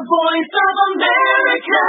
voice of America.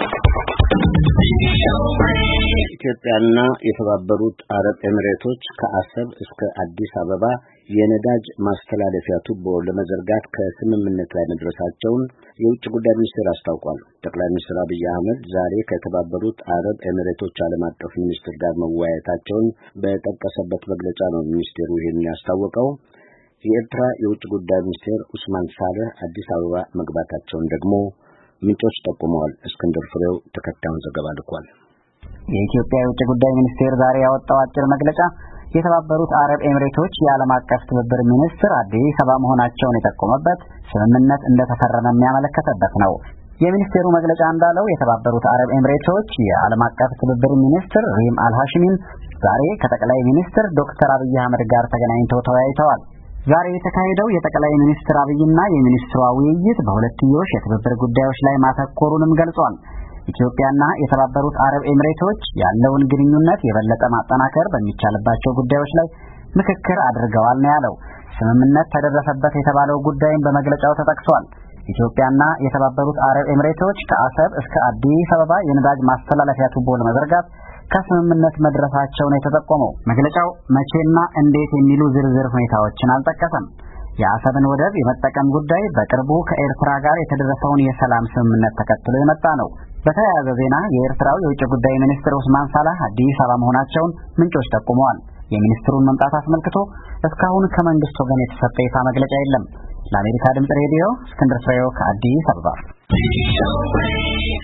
ኢትዮጵያና የተባበሩት አረብ ኤሚሬቶች ከአሰብ እስከ አዲስ አበባ የነዳጅ ማስተላለፊያ ቱቦ ለመዘርጋት ከስምምነት ላይ መድረሳቸውን የውጭ ጉዳይ ሚኒስቴር አስታውቋል። ጠቅላይ ሚኒስትር አብይ አህመድ ዛሬ ከተባበሩት አረብ ኤሚሬቶች ዓለም አቀፍ ሚኒስትር ጋር መወያየታቸውን በጠቀሰበት መግለጫ ነው ሚኒስቴሩ ይህን ያስታወቀው። የኤርትራ የውጭ ጉዳይ ሚኒስቴር ኡስማን ሳልህ አዲስ አበባ መግባታቸውን ደግሞ ምንጮች ጠቁመዋል። እስክንድር ፍሬው ተከታዩን ዘገባ ልኳል። የኢትዮጵያ የውጭ ጉዳይ ሚኒስቴር ዛሬ ያወጣው አጭር መግለጫ የተባበሩት አረብ ኤሚሬቶች የዓለም አቀፍ ትብብር ሚኒስትር አዲስ አበባ መሆናቸውን የጠቆመበት ስምምነት እንደተፈረመ የሚያመለክተበት ነው። የሚኒስቴሩ መግለጫ እንዳለው የተባበሩት አረብ ኤሚሬቶች የዓለም አቀፍ ትብብር ሚኒስትር ሪም አልሃሽሚን ዛሬ ከጠቅላይ ሚኒስትር ዶክተር አብይ አህመድ ጋር ተገናኝተው ተወያይተዋል። ዛሬ የተካሄደው የጠቅላይ ሚኒስትር አብይና የሚኒስትሯ ውይይት በሁለትዮሽ የትብብር ጉዳዮች ላይ ማተኮሩንም ገልጿል። ኢትዮጵያና የተባበሩት አረብ ኤሚሬቶች ያለውን ግንኙነት የበለጠ ማጠናከር በሚቻልባቸው ጉዳዮች ላይ ምክክር አድርገዋል ነው ያለው። ስምምነት ተደረሰበት የተባለው ጉዳይም በመግለጫው ተጠቅሷል። ኢትዮጵያና የተባበሩት አረብ ኤሚሬቶች ከአሰብ እስከ አዲስ አበባ የነዳጅ ማስተላለፊያ ቱቦ ለመዘርጋት ከስምምነት መድረሳቸውን የተጠቆመው መግለጫው መቼና እንዴት የሚሉ ዝርዝር ሁኔታዎችን አልጠቀሰም። የአሰብን ወደብ የመጠቀም ጉዳይ በቅርቡ ከኤርትራ ጋር የተደረሰውን የሰላም ስምምነት ተከትሎ የመጣ ነው። በተያያዘ ዜና የኤርትራው የውጭ ጉዳይ ሚኒስትር ኡስማን ሳላህ አዲስ አበባ መሆናቸውን ምንጮች ጠቁመዋል። የሚኒስትሩን መምጣት አስመልክቶ እስካሁን ከመንግስት ወገን የተሰጠ ይፋ መግለጫ የለም። ለአሜሪካ ድምጽ ሬዲዮ እስክንድር ፍሬው ከአዲስ አበባ